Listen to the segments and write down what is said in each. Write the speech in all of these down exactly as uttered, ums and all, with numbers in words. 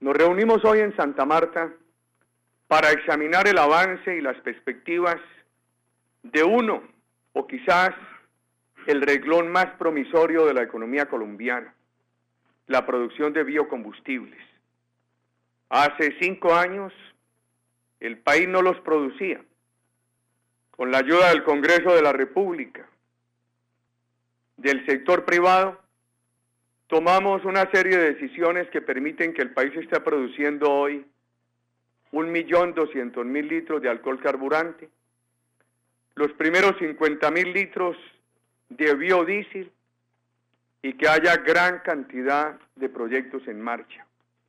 Nos reunimos hoy en Santa Marta para examinar el avance y las perspectivas de uno, o quizás el renglón más promisorio de la economía colombiana, la producción de biocombustibles. Hace cinco años el país no los producía. Con la ayuda del Congreso de la República, del sector privado, tomamos una serie de decisiones que permiten que el país esté produciendo hoy un millón doscientos mil litros de alcohol carburante, los primeros cincuenta mil litros de biodiesel y que haya gran cantidad de proyectos en marcha.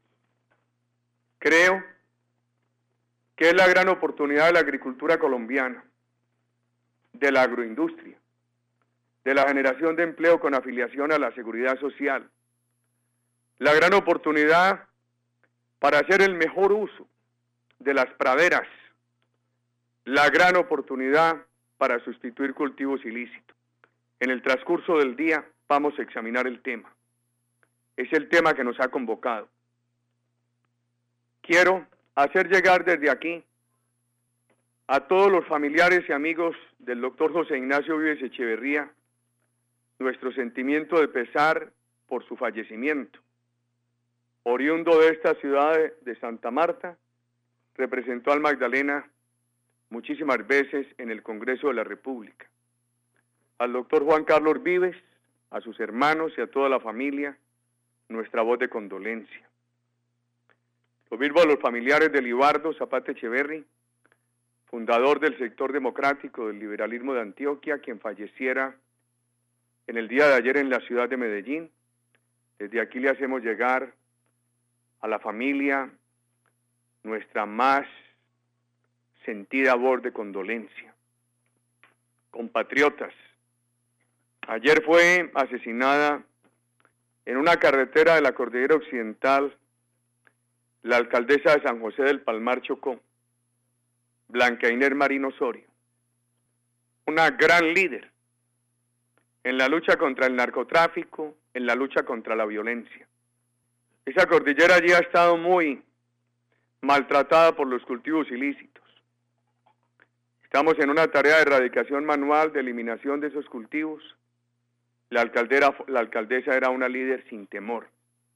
Creo que es la gran oportunidad de la agricultura colombiana, de la agroindustria, de la generación de empleo con afiliación a la seguridad social, la gran oportunidad para hacer el mejor uso de las praderas, la gran oportunidad para sustituir cultivos ilícitos. En el transcurso del día vamos a examinar el tema. Es el tema que nos ha convocado. Quiero hacer llegar desde aquí a todos los familiares y amigos del doctor José Ignacio Vives Echeverría nuestro sentimiento de pesar por su fallecimiento. Oriundo de esta ciudad de Santa Marta, representó al Magdalena muchísimas veces en el Congreso de la República. Al doctor Juan Carlos Vives, a sus hermanos y a toda la familia, nuestra voz de condolencia. Lo mismo a los familiares de Libardo Zapata Echeverri, fundador del sector democrático del liberalismo de Antioquia, quien falleciera en el día de ayer en la ciudad de Medellín. Desde aquí le hacemos llegar a la familia nuestra más sentida voz de condolencia. Compatriotas, ayer fue asesinada en una carretera de la Cordillera Occidental la alcaldesa de San José del Palmar, Chocó, Blanca Inés Marín Osorio, una gran líder en la lucha contra el narcotráfico, en la lucha contra la violencia. Esa cordillera allí ha estado muy maltratada por los cultivos ilícitos. Estamos en una tarea de erradicación manual, de eliminación de esos cultivos. La alcaldera, la alcaldesa era una líder sin temor.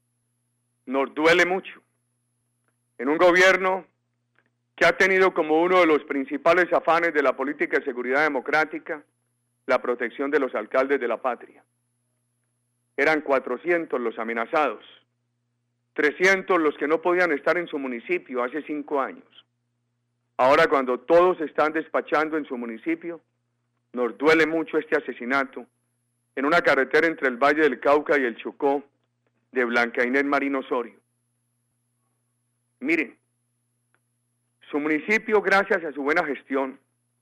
Nos duele mucho en un gobierno que ha tenido como uno de los principales afanes de la política de seguridad democrática la protección de los alcaldes de la patria. Eran cuatrocientos los amenazados, trescientos los que no podían estar en su municipio hace cinco años. Ahora, cuando todos están despachando en su municipio, nos duele mucho este asesinato en una carretera entre el Valle del Cauca y el Chocó de Blanca Inés Marín Osorio. Miren, su municipio, gracias a su buena gestión,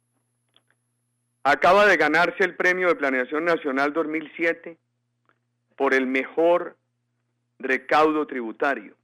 acaba de ganarse el Premio de Planeación Nacional dos mil siete por el mejor recaudo tributario,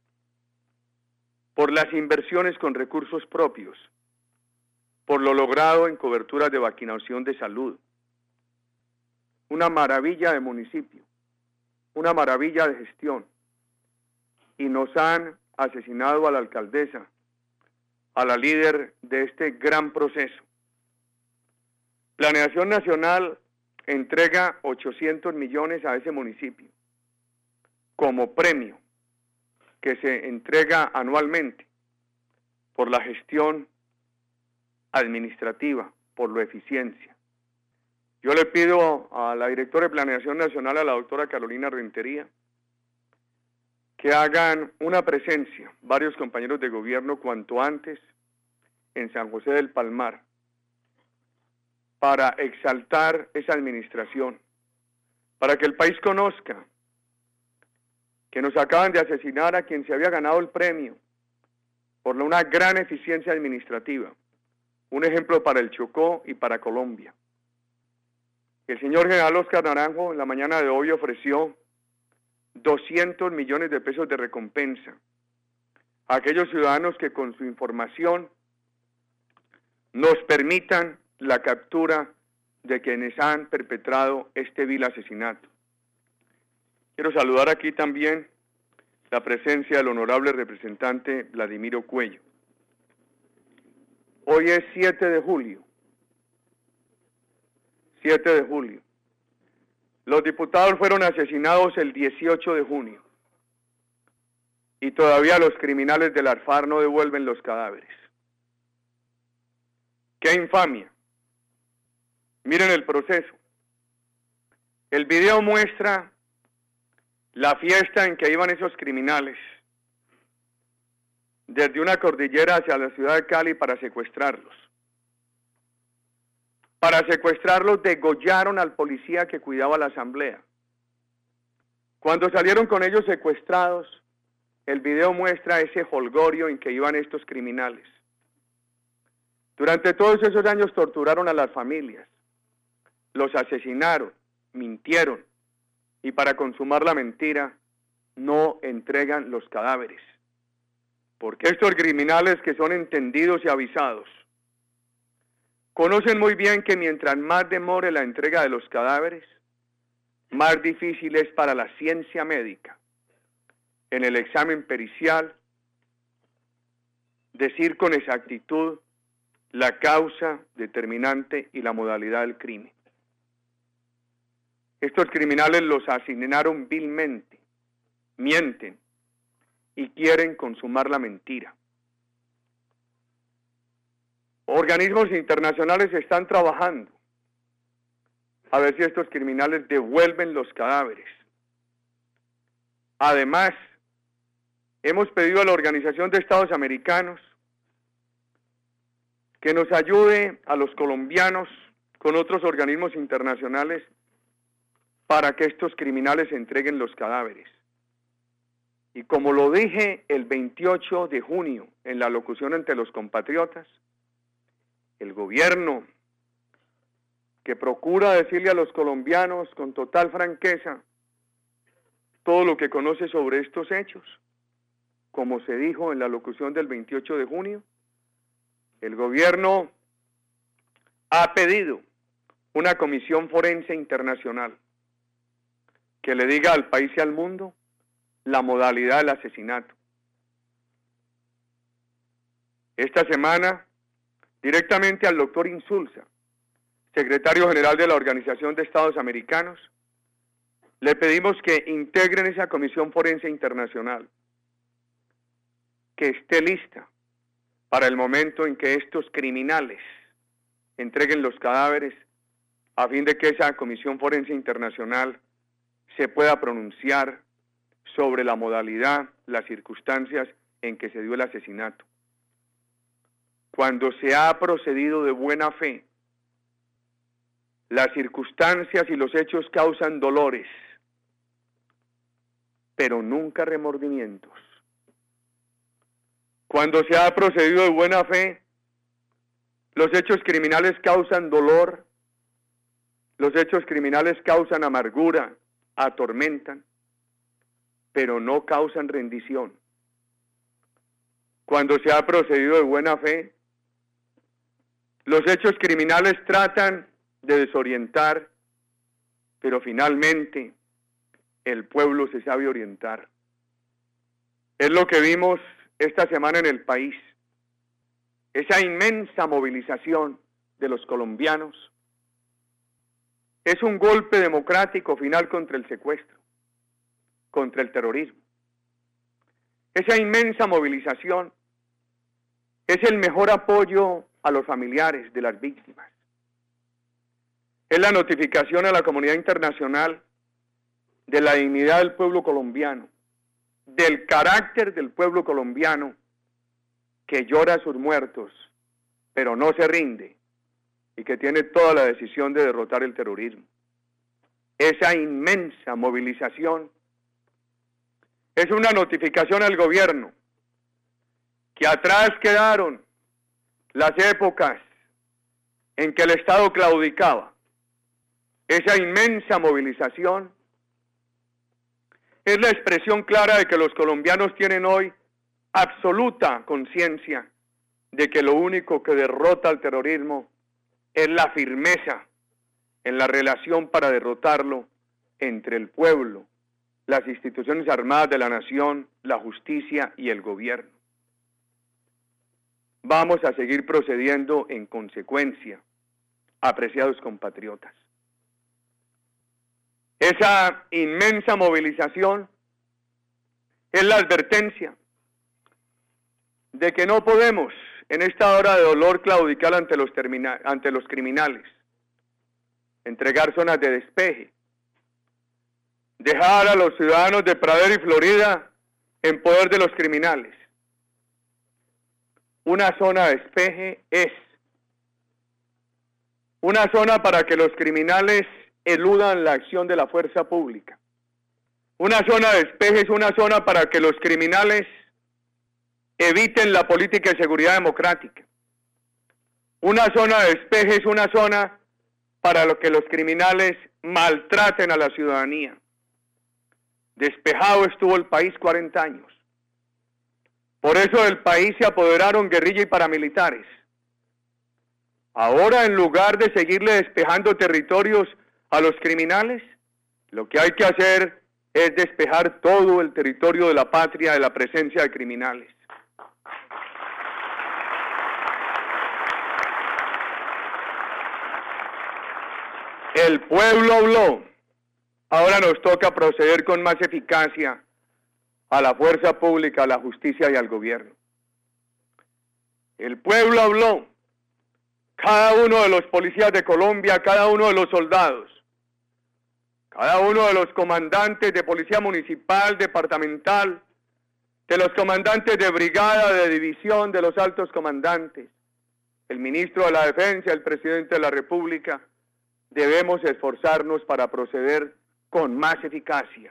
por las inversiones con recursos propios, por lo logrado en coberturas de vacunación de salud. Una maravilla de municipio, una maravilla de gestión. Y nos han asesinado a la alcaldesa, a la líder de este gran proceso. Planeación Nacional entrega ochocientos millones a ese municipio como premio que se entrega anualmente por la gestión administrativa, por la eficiencia. Yo le pido a la directora de Planeación Nacional, a la doctora Carolina Rentería, que hagan una presencia, varios compañeros de gobierno, cuanto antes en San José del Palmar, para exaltar esa administración, para que el país conozca que nos acaban de asesinar a quien se había ganado el premio por una gran eficiencia administrativa, un ejemplo para el Chocó y para Colombia. El señor general Oscar Naranjo en la mañana de hoy ofreció doscientos millones de pesos de recompensa a aquellos ciudadanos que con su información nos permitan la captura de quienes han perpetrado este vil asesinato. Quiero saludar aquí también la presencia del honorable representante Vladimiro Cuello. Hoy es siete de julio. siete de julio. Los diputados fueron asesinados el dieciocho de junio. Y todavía los criminales del ARFAR no devuelven los cadáveres. ¡Qué infamia! Miren el proceso. El video muestra la fiesta en que iban esos criminales desde una cordillera hacia la ciudad de Cali para secuestrarlos. Para secuestrarlos degollaron al policía que cuidaba la asamblea. Cuando salieron con ellos secuestrados, el video muestra ese jolgorio en que iban estos criminales. Durante todos esos años torturaron a las familias, los asesinaron, mintieron, y para consumar la mentira no entregan los cadáveres. Porque estos criminales, que son entendidos y avisados, conocen muy bien que mientras más demore la entrega de los cadáveres, más difícil es para la ciencia médica, en el examen pericial, decir con exactitud la causa determinante y la modalidad del crimen. Estos criminales los asesinaron vilmente, mienten y quieren consumar la mentira. Organismos internacionales están trabajando a ver si estos criminales devuelven los cadáveres. Además, hemos pedido a la Organización de Estados Americanos que nos ayude a los colombianos con otros organismos internacionales para que estos criminales entreguen los cadáveres. Y como lo dije el veintiocho de junio en la locución ante los compatriotas, el gobierno, que procura decirle a los colombianos con total franqueza todo lo que conoce sobre estos hechos, como se dijo en la locución del veintiocho de junio, el gobierno ha pedido una comisión forense internacional que le diga al país y al mundo la modalidad del asesinato. Esta semana, directamente al doctor Insulza, secretario general de la Organización de Estados Americanos, le pedimos que integren esa comisión forense internacional, que esté lista para el momento en que estos criminales entreguen los cadáveres, a fin de que esa comisión forense internacional se pueda pronunciar sobre la modalidad, las circunstancias en que se dio el asesinato. Cuando se ha procedido de buena fe, las circunstancias y los hechos causan dolores, pero nunca remordimientos. Cuando se ha procedido de buena fe, los hechos criminales causan dolor, los hechos criminales causan amargura, atormentan, pero no causan rendición. Cuando se ha procedido de buena fe, los hechos criminales tratan de desorientar, pero finalmente el pueblo se sabe orientar. Es lo que vimos esta semana en el país, esa inmensa movilización de los colombianos. Es un golpe democrático final contra el secuestro, contra el terrorismo. Esa inmensa movilización es el mejor apoyo a los familiares de las víctimas. Es la notificación a la comunidad internacional de la dignidad del pueblo colombiano, del carácter del pueblo colombiano, que llora a sus muertos, pero no se rinde, y que tiene toda la decisión de derrotar el terrorismo. Esa inmensa movilización es una notificación al gobierno que atrás quedaron las épocas en que el Estado claudicaba. Esa inmensa movilización es la expresión clara de que los colombianos tienen hoy absoluta conciencia de que lo único que derrota al terrorismo es la firmeza en la relación para derrotarlo entre el pueblo las instituciones armadas de la nación, la justicia y el gobierno. Vamos a seguir procediendo en consecuencia, apreciados compatriotas. Esa inmensa movilización es la advertencia de que no podemos, en esta hora de dolor claudical ante los, ante los criminales, entregar zonas de despeje, dejar a los ciudadanos de Pradera y Florida en poder de los criminales. Una zona de despeje es una zona para que los criminales eludan la acción de la fuerza pública. Una zona de despeje es una zona para que los criminales eviten la política de seguridad democrática. Una zona de despeje es una zona para lo que los criminales maltraten a la ciudadanía. Despejado estuvo el país cuarenta años. Por eso del país se apoderaron guerrilla y paramilitares. Ahora, en lugar de seguirle despejando territorios a los criminales, lo que hay que hacer es despejar todo el territorio de la patria de la presencia de criminales. El pueblo habló. Ahora nos toca proceder con más eficacia a la fuerza pública, a la justicia y al gobierno. El pueblo habló. Cada uno de los policías de Colombia, cada uno de los soldados, cada uno de los comandantes de policía municipal, departamental, de los comandantes de brigada, de división, de los altos comandantes, el ministro de la Defensa, el presidente de la República, debemos esforzarnos para proceder con más eficacia.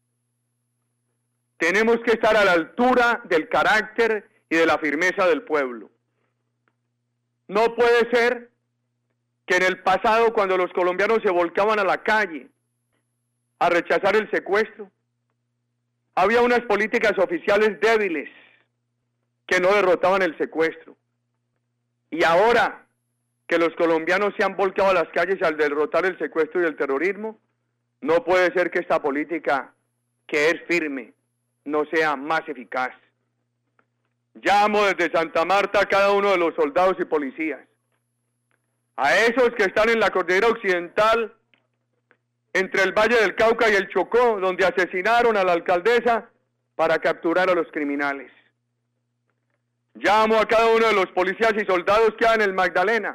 Tenemos que estar a la altura del carácter y de la firmeza del pueblo. No puede ser que en el pasado, cuando los colombianos se volcaban a la calle a rechazar el secuestro, había unas políticas oficiales débiles que no derrotaban el secuestro. Y ahora que los colombianos se han volcado a las calles al derrotar el secuestro y el terrorismo, no puede ser que esta política, que es firme, no sea más eficaz. Llamo desde Santa Marta a cada uno de los soldados y policías, a esos que están en la cordillera occidental, entre el Valle del Cauca y el Chocó, donde asesinaron a la alcaldesa para capturar a los criminales. Llamo a cada uno de los policías y soldados que hay en el Magdalena,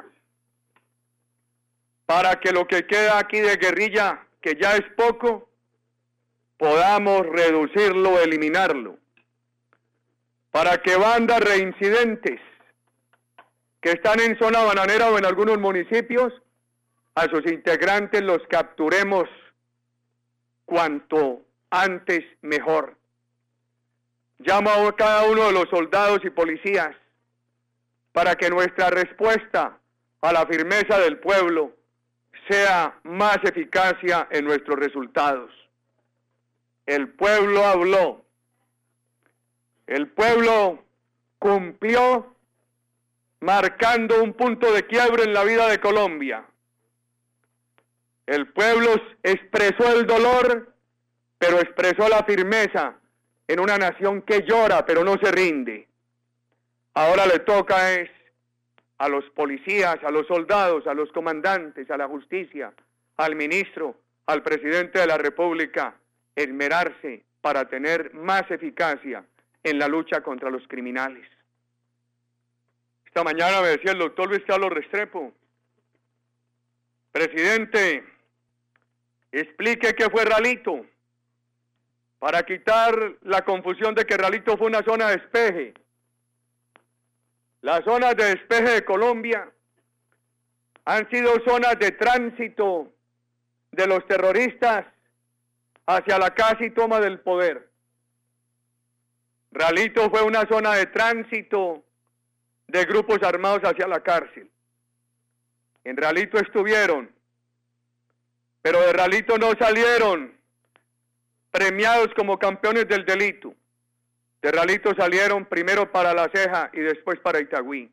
para que lo que queda aquí de guerrilla, que ya es poco, podamos reducirlo, eliminarlo. Para que bandas reincidentes que están en zona bananera o en algunos municipios, a sus integrantes los capturemos cuanto antes mejor. Llamo a cada uno de los soldados y policías para que nuestra respuesta a la firmeza del pueblo sea más eficacia en nuestros resultados. El pueblo habló. El pueblo cumplió, marcando un punto de quiebre en la vida de Colombia. El pueblo expresó el dolor, pero expresó la firmeza en una nación que llora, pero no se rinde. Ahora le toca es a los policías, a los soldados, a los comandantes, a la justicia, al ministro, al presidente de la República, esmerarse para tener más eficacia en la lucha contra los criminales. Esta mañana me decía el doctor Luis Carlos Restrepo: presidente, explique qué fue Ralito, para quitar la confusión de que Ralito fue una zona de despeje. Las zonas de despeje de Colombia han sido zonas de tránsito de los terroristas hacia la casi toma del poder. Ralito fue una zona de tránsito de grupos armados hacia la cárcel. En Ralito estuvieron, pero de Ralito no salieron premiados como campeones del delito. De Ralito salieron primero para La Ceja y después para Itagüí.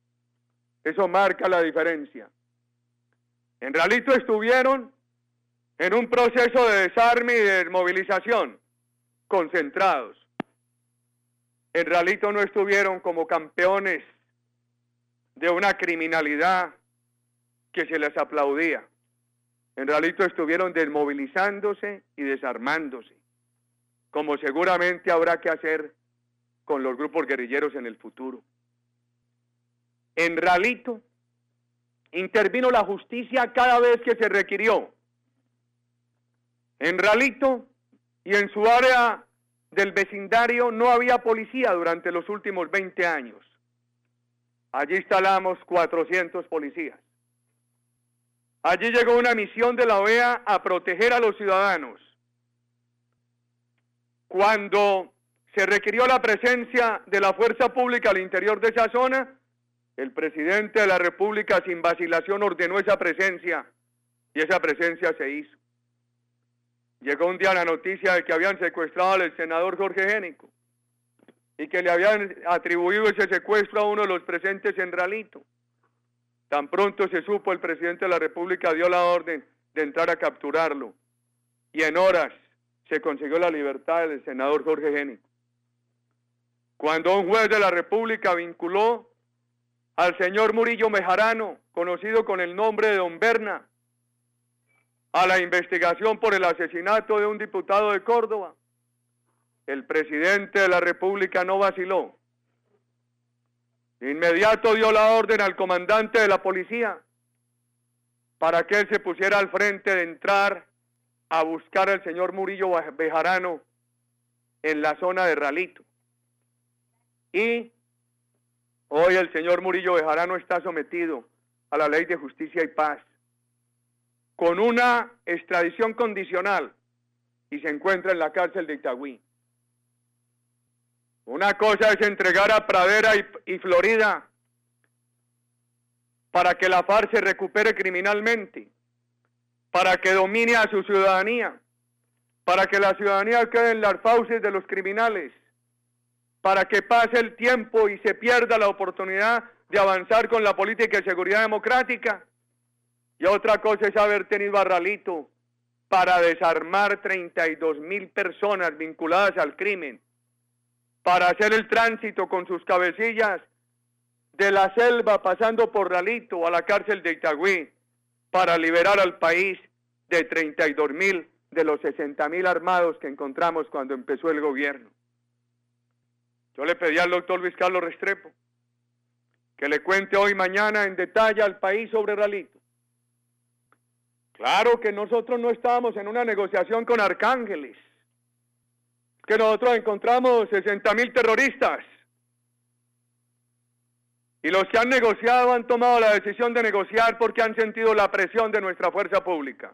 Eso marca la diferencia. En Ralito estuvieron en un proceso de desarme y de movilización, concentrados. En Ralito no estuvieron como campeones de una criminalidad que se les aplaudía. En Ralito estuvieron desmovilizándose y desarmándose, como seguramente habrá que hacer con los grupos guerrilleros en el futuro. En Ralito intervino la justicia cada vez que se requirió. En Ralito y en su área del vecindario no había policía durante los últimos veinte años. Allí instalamos cuatrocientos policías. Allí llegó una misión de la O E A a proteger a los ciudadanos. Cuando se requirió la presencia de la fuerza pública al interior de esa zona, el presidente de la República sin vacilación ordenó esa presencia y esa presencia se hizo. Llegó un día la noticia de que habían secuestrado al senador Jorge Génico y que le habían atribuido ese secuestro a uno de los presentes en Ralito. Tan pronto se supo, el presidente de la República dio la orden de entrar a capturarlo y en horas se consiguió la libertad del senador Jorge Génico. Cuando un juez de la República vinculó al señor Murillo Bejarano, conocido con el nombre de Don Berna, a la investigación por el asesinato de un diputado de Córdoba, el presidente de la República no vaciló. De inmediato dio la orden al comandante de la policía para que él se pusiera al frente de entrar a buscar al señor Murillo Bejarano en la zona de Ralito. Y hoy el señor Murillo Bejarano está sometido a la ley de justicia y paz con una extradición condicional y se encuentra en la cárcel de Itagüí. Una cosa es entregar a Pradera y, y Florida para que la FARC se recupere criminalmente, para que domine a su ciudadanía, para que la ciudadanía quede en las fauces de los criminales, para que pase el tiempo y se pierda la oportunidad de avanzar con la política de seguridad democrática. Y otra cosa es haber tenido a Ralito para desarmar treinta y dos mil personas vinculadas al crimen, para hacer el tránsito con sus cabecillas de la selva pasando por Ralito a la cárcel de Itagüí, para liberar al país de treinta y dos mil de los sesenta mil armados que encontramos cuando empezó el gobierno. Yo le pedí al doctor Luis Carlos Restrepo que le cuente hoy mañana en detalle al país sobre Ralito. Claro que nosotros no estábamos en una negociación con arcángeles, que nosotros encontramos sesenta mil terroristas y los que han negociado han tomado la decisión de negociar porque han sentido la presión de nuestra fuerza pública.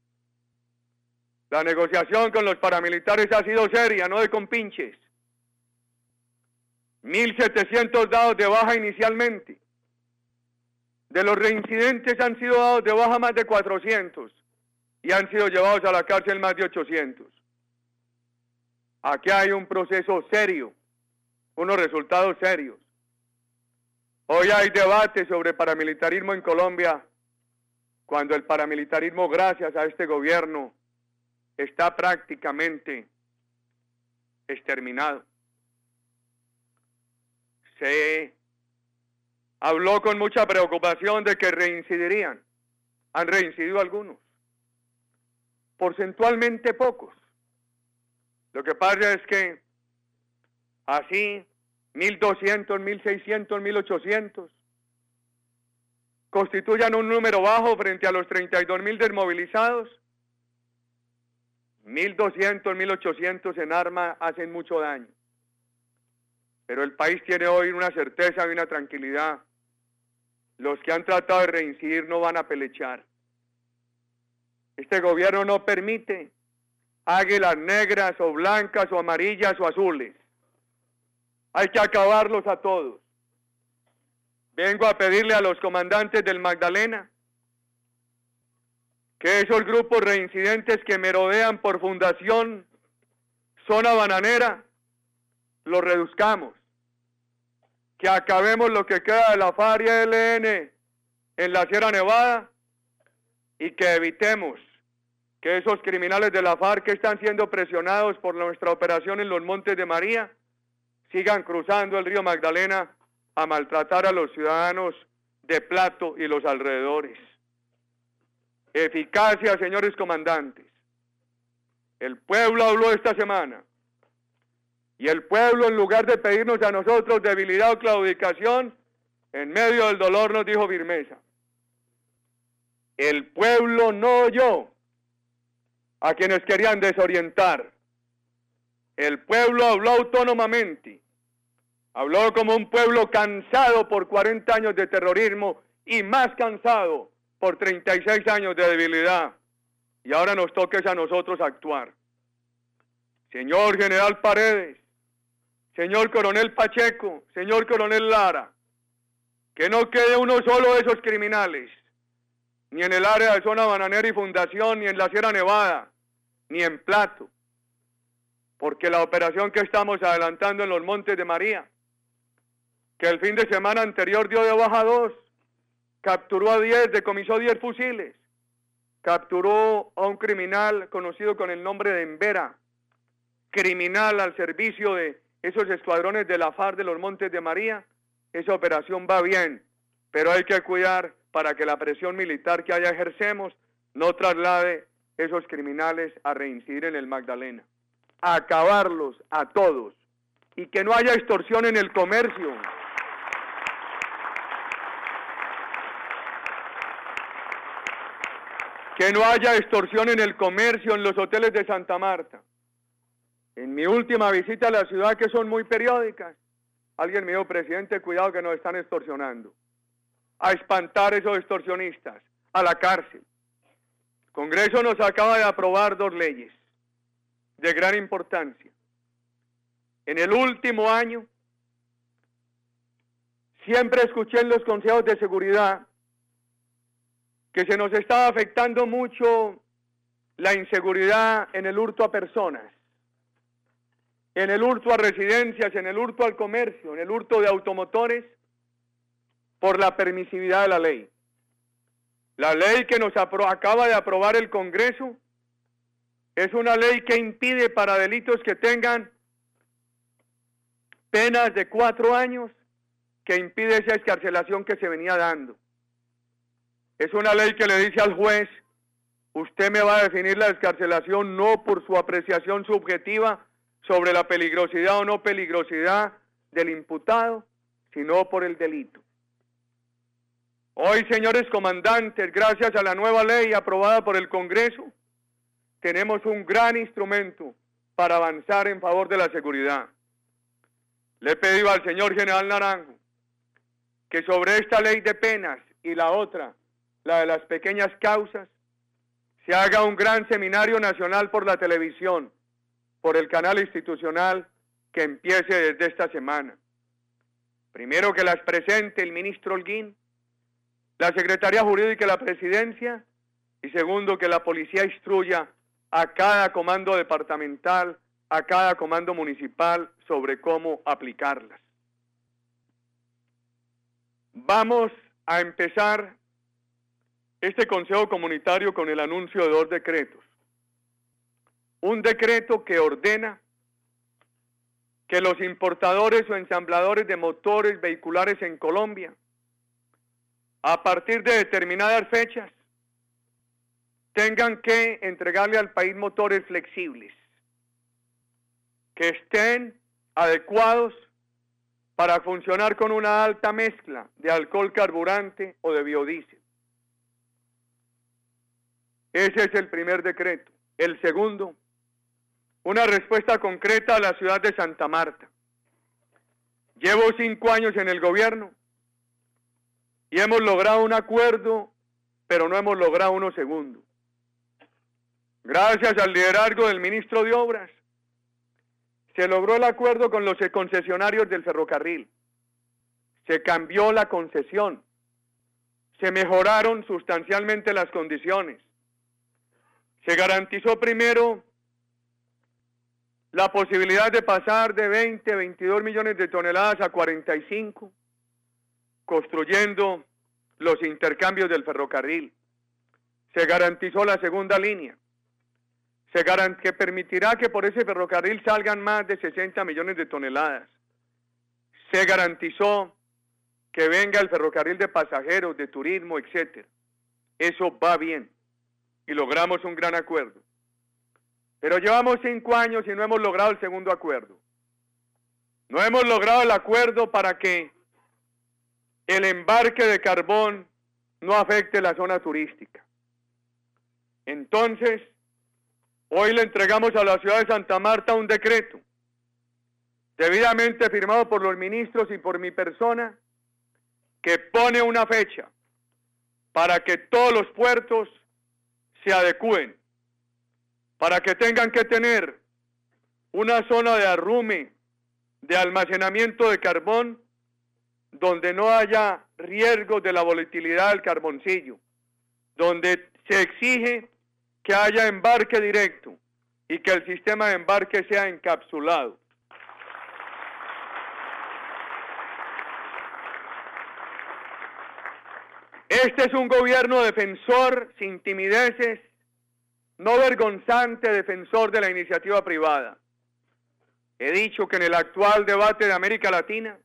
La negociación con los paramilitares ha sido seria, no de compinches. mil setecientos dados de baja inicialmente. De los reincidentes han sido dados de baja más de cuatrocientos y han sido llevados a la cárcel más de ochocientos. Aquí hay un proceso serio, unos resultados serios. Hoy hay debate sobre paramilitarismo en Colombia, cuando el paramilitarismo, gracias a este gobierno, está prácticamente exterminado. Se habló con mucha preocupación de que reincidirían. Han reincidido algunos, porcentualmente pocos. Lo que pasa es que así mil doscientos, mil seiscientos, mil ochocientos constituyan un número bajo frente a los treinta y dos mil desmovilizados. mil doscientos, mil ochocientos en arma hacen mucho daño. Pero el país tiene hoy una certeza y una tranquilidad. Los que han tratado de reincidir no van a pelechar. Este gobierno no permite águilas negras o blancas o amarillas o azules. Hay que acabarlos a todos. Vengo a pedirle a los comandantes del Magdalena que esos grupos reincidentes que merodean por Fundación Zona Bananera, los reduzcamos, que acabemos lo que queda de la FARC y el E L N en la Sierra Nevada y que evitemos que esos criminales de la FARC que están siendo presionados por nuestra operación en los Montes de María sigan cruzando el río Magdalena a maltratar a los ciudadanos de Plato y los alrededores. Eficacia, señores comandantes. El pueblo habló esta semana y el pueblo, en lugar de pedirnos a nosotros debilidad o claudicación, en medio del dolor nos dijo firmeza. El pueblo no oyó a quienes querían desorientar. El pueblo habló autónomamente. Habló como un pueblo cansado por cuarenta años de terrorismo y más cansado por treinta y seis años de debilidad. Y ahora nos toca a nosotros actuar. Señor General Paredes, señor Coronel Pacheco, señor Coronel Lara, que no quede uno solo de esos criminales, ni en el área de zona bananera y fundación, ni en la Sierra Nevada, ni en Plato, porque la operación que estamos adelantando en los Montes de María, que el fin de semana anterior dio de baja dos, capturó a diez, decomisó diez fusiles, capturó a un criminal conocido con el nombre de Embera, criminal al servicio de esos escuadrones de la FARC de los Montes de María. Esa operación va bien, pero hay que cuidar para que la presión militar que allá ejercemos no traslade esos criminales a reincidir en el Magdalena. A acabarlos a todos y que no haya extorsión en el comercio. Que no haya extorsión en el comercio, en los hoteles de Santa Marta. En mi última visita a la ciudad, que son muy periódicas, alguien me dijo, presidente, cuidado que nos están extorsionando. A espantar a esos extorsionistas, a la cárcel. El Congreso nos acaba de aprobar dos leyes de gran importancia. En el último año, siempre escuché en los consejos de seguridad que se nos estaba afectando mucho la inseguridad en el hurto a personas, en el hurto a residencias, en el hurto al comercio, en el hurto de automotores, por la permisividad de la ley. La ley que nos acaba de aprobar el Congreso es una ley que impide para delitos que tengan penas de cuatro años, que impide esa excarcelación que se venía dando. Es una ley que le dice al juez, usted me va a definir la excarcelación no por su apreciación subjetiva sobre la peligrosidad o no peligrosidad del imputado, sino por el delito. Hoy, señores comandantes, gracias a la nueva ley aprobada por el Congreso, tenemos un gran instrumento para avanzar en favor de la seguridad. Le he pedido al señor General Naranjo que sobre esta ley de penas y la otra, la de las pequeñas causas, se haga un gran seminario nacional por la televisión, por el canal institucional, que empiece desde esta semana. Primero, que las presente el ministro Holguín, la Secretaría Jurídica de la Presidencia, y segundo, que la policía instruya a cada comando departamental, a cada comando municipal, sobre cómo aplicarlas. Vamos a empezar este Consejo Comunitario con el anuncio de dos decretos. Un decreto que ordena que los importadores o ensambladores de motores vehiculares en Colombia, a partir de determinadas fechas, tengan que entregarle al país motores flexibles, que estén adecuados para funcionar con una alta mezcla de alcohol carburante o de biodiesel. Ese es el primer decreto. El segundo, una respuesta concreta a la ciudad de Santa Marta. Llevo cinco años en el gobierno y hemos logrado un acuerdo, pero no hemos logrado uno segundo. Gracias al liderazgo del ministro de Obras, se logró el acuerdo con los concesionarios del ferrocarril. Se cambió la concesión. Se mejoraron sustancialmente las condiciones. Se garantizó primero la posibilidad de pasar de veinte, veintidós millones de toneladas a cuarenta y cinco, construyendo los intercambios del ferrocarril. Se garantizó la segunda línea. se garant- que permitirá que por ese ferrocarril salgan más de sesenta millones de toneladas. Se garantizó que venga el ferrocarril de pasajeros, de turismo, etcétera. Eso va bien y logramos un gran acuerdo. Pero llevamos cinco años y no hemos logrado el segundo acuerdo. No hemos logrado el acuerdo para que el embarque de carbón no afecte la zona turística. Entonces, hoy le entregamos a la ciudad de Santa Marta un decreto, debidamente firmado por los ministros y por mi persona, que pone una fecha para que todos los puertos se adecúen, para que tengan que tener una zona de arrume, de almacenamiento de carbón, donde no haya riesgo de la volatilidad del carboncillo, donde se exige que haya embarque directo y que el sistema de embarque sea encapsulado. Este es un gobierno defensor, sin timideces, no vergonzante, defensor de la iniciativa privada. He dicho que en el actual debate de América Latina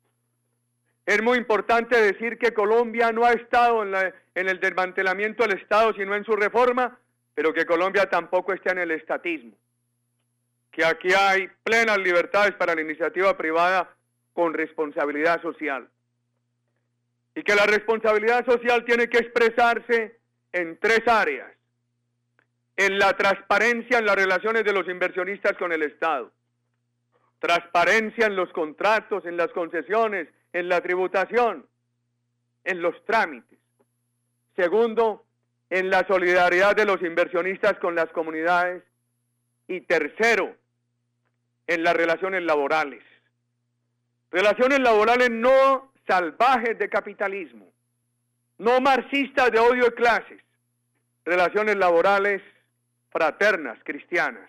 es muy importante decir que Colombia no ha estado en, la, en el desmantelamiento del Estado, sino en su reforma, pero que Colombia tampoco está en el estatismo. Que aquí hay plenas libertades para la iniciativa privada con responsabilidad social. Y que la responsabilidad social tiene que expresarse en tres áreas. En la transparencia en las relaciones de los inversionistas con el Estado. Transparencia en los contratos, en las concesiones, en la tributación, en los trámites. Segundo, en la solidaridad de los inversionistas con las comunidades. Y tercero, en las relaciones laborales. Relaciones laborales no salvajes de capitalismo, no marxistas de odio de clases, relaciones laborales fraternas, cristianas.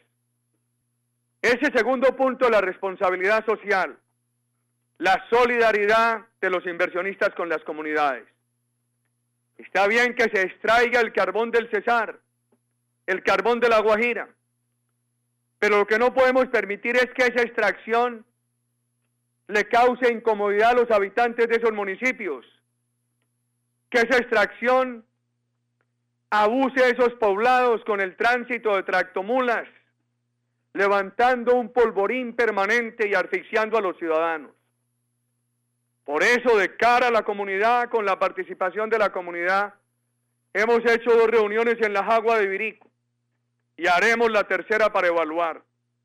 Ese segundo punto, la responsabilidad social, la solidaridad de los inversionistas con las comunidades. Está bien que se extraiga el carbón del Cesar, el carbón de la Guajira, pero lo que no podemos permitir es que esa extracción le cause incomodidad a los habitantes de esos municipios, que esa extracción abuse a esos poblados con el tránsito de tractomulas, levantando un polvorín permanente y asfixiando a los ciudadanos. Por eso, de cara a la comunidad, con la participación de la comunidad, hemos hecho dos reuniones en la Jagua de Ibirico y haremos la tercera para evaluar,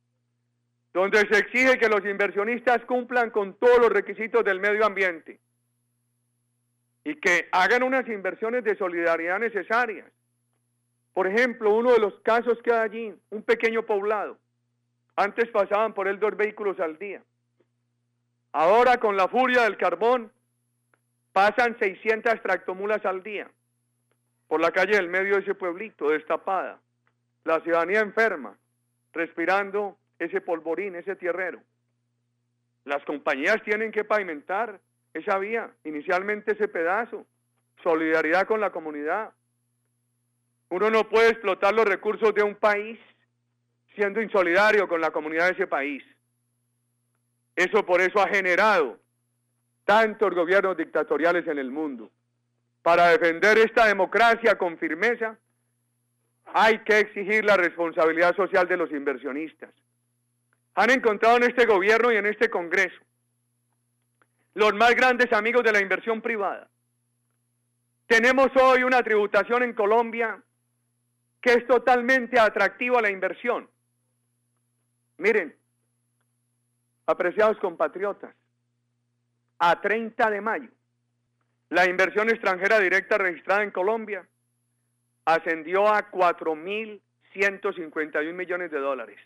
donde se exige que los inversionistas cumplan con todos los requisitos del medio ambiente y que hagan unas inversiones de solidaridad necesarias. Por ejemplo, uno de los casos que hay allí, un pequeño poblado, antes pasaban por él dos vehículos al día. Ahora, con la furia del carbón, pasan seiscientas tractomulas al día por la calle del medio de ese pueblito, destapada. La ciudadanía enferma, respirando ese polvorín, ese tierrero. Las compañías tienen que pavimentar esa vía, inicialmente ese pedazo, solidaridad con la comunidad. Uno no puede explotar los recursos de un país siendo insolidario con la comunidad de ese país. Eso por eso ha generado tantos gobiernos dictatoriales en el mundo. Para defender esta democracia con firmeza, hay que exigir la responsabilidad social de los inversionistas. Han encontrado en este gobierno y en este Congreso los más grandes amigos de la inversión privada. Tenemos hoy una tributación en Colombia que es totalmente atractiva a la inversión. Miren, apreciados compatriotas, a treinta de mayo, la inversión extranjera directa registrada en Colombia ascendió a cuatro mil ciento cincuenta y un millones de dólares.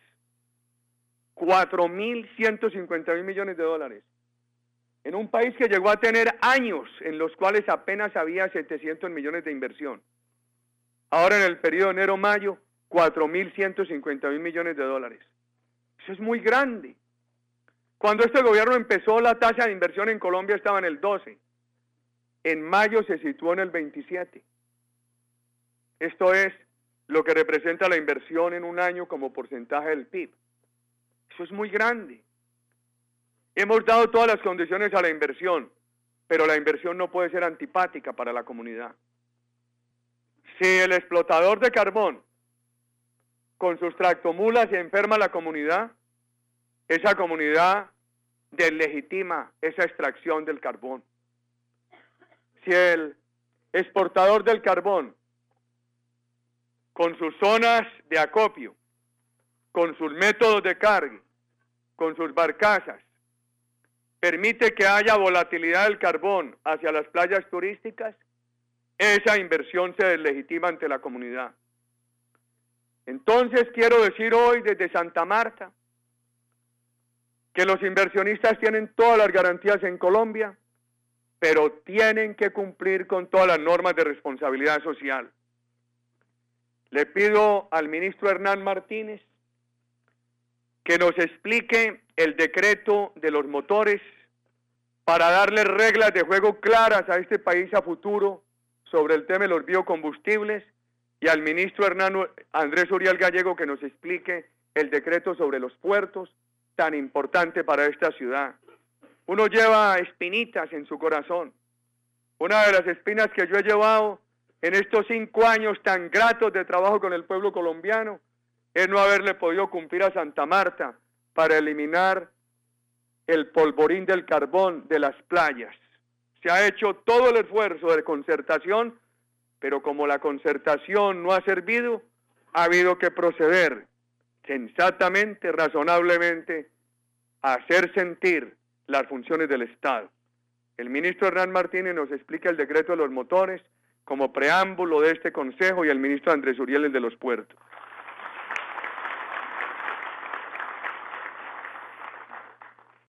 cuatro mil ciento cincuenta y un millones de dólares. En un país que llegó a tener años en los cuales apenas había setecientos millones de inversión. Ahora en el periodo enero-mayo, cuatro mil ciento cincuenta y un millones de dólares. Eso es muy grande. Cuando este gobierno empezó, la tasa de inversión en Colombia estaba en el doce. En mayo se situó en el veintisiete. Esto es lo que representa la inversión en un año como porcentaje del P I B. Eso es muy grande. Hemos dado todas las condiciones a la inversión, pero la inversión no puede ser antipática para la comunidad. Si el explotador de carbón con sus tractomulas se enferma a la comunidad, esa comunidad deslegitima esa extracción del carbón. Si el exportador del carbón, con sus zonas de acopio, con sus métodos de carga, con sus barcazas, permite que haya volatilidad del carbón hacia las playas turísticas, esa inversión se deslegitima ante la comunidad. Entonces quiero decir hoy desde Santa Marta que los inversionistas tienen todas las garantías en Colombia, pero tienen que cumplir con todas las normas de responsabilidad social. Le pido al ministro Hernán Martínez que nos explique el decreto de los motores para darle reglas de juego claras a este país a futuro sobre el tema de los biocombustibles, y al ministro Hernán Andrés Uriel Gallego que nos explique el decreto sobre los puertos, tan importante para esta ciudad. Uno lleva espinitas en su corazón. Una de las espinas que yo he llevado en estos cinco años tan gratos de trabajo con el pueblo colombiano es no haberle podido cumplir a Santa Marta para eliminar el polvorín del carbón de las playas. Se ha hecho todo el esfuerzo de concertación, pero como la concertación no ha servido, ha habido que proceder sensatamente, razonablemente, a hacer sentir las funciones del Estado. El ministro Hernán Martínez nos explica el decreto de los motores como preámbulo de este consejo, y el ministro Andrés Uriel el de los puertos.